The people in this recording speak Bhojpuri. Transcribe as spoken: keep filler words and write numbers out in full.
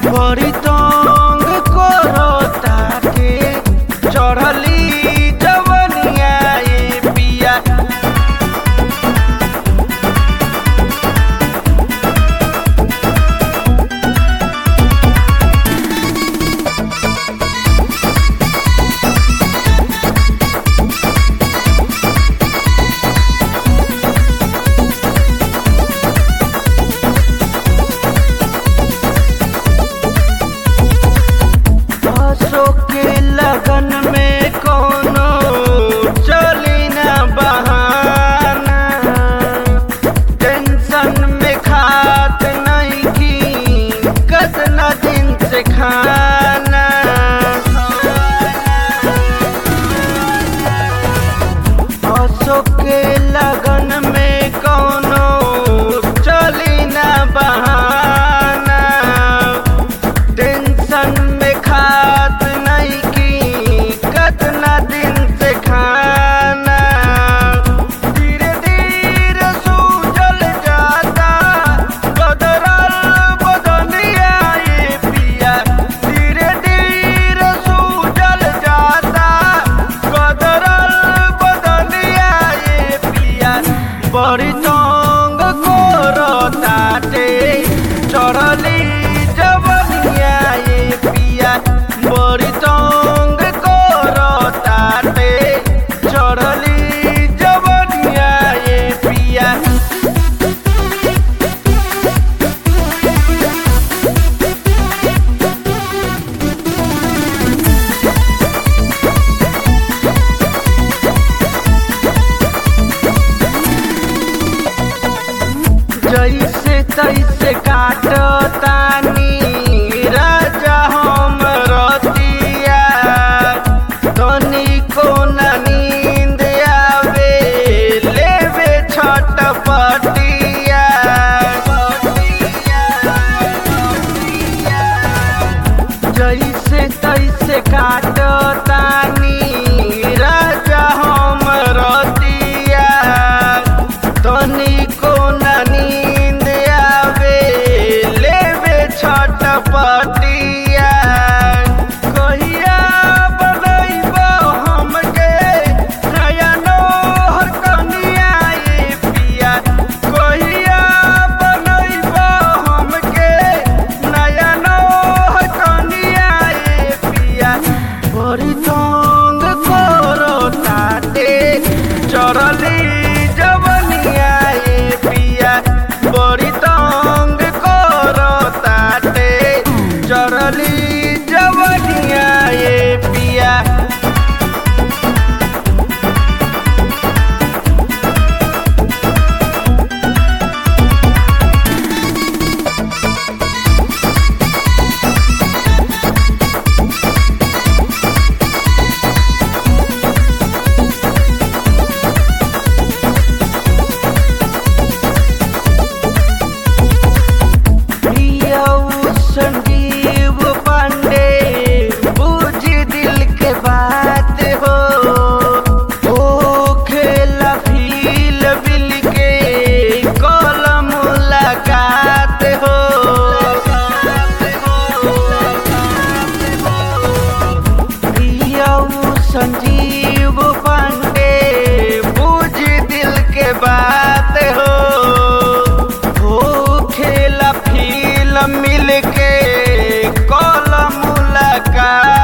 बड़ी तंग करताटे चढ़ली जवनिया ए पिया। के लगन में कोनो चली ना बहाना, टेंशन में खात नहीं की कितना दिन से खाना। हंसो के लगन में कोनो चली ना बहाना, टेंशन में खात कितना दिन से खाना। धीरे धीरे सूजल जाता बदरल बदनिया ए पिया। धीरे धीरे सूजल जाता बदरल बदनिया ए पिया। बड़ी तंग करताटे चढ़ली जवनिया ए पिया। बड़ी तंग करताटे चढ़ली जवनिया ए पिया। जैसे तैसे काटतानी राजा हम रतिया, तनिको ना नींद आवे लेवे छटपटिया। जैसे तैसे काटतानी राजा हम रतिया, तनिको ना नींद आवे लेवे छटपटिया। कहिया बनैबो हमके नया नोहर कनिया ए पिया। कहिया बनैबो हमके नया नोहर कनिया ए पिया। बड़ी तंग करताटे चढ़ली जवनिया ए पिया। बड़ी तंग करताटे चढ़ली जवनिया ए पिया। संजीव पांडे बुझी दिल के बात हो, ओ खेला फील बिल के कलम मुलाकात हो। संजीव पांडे बुझी दिल के बात हो, ओ खेला फील मिल के कल मुलाकात।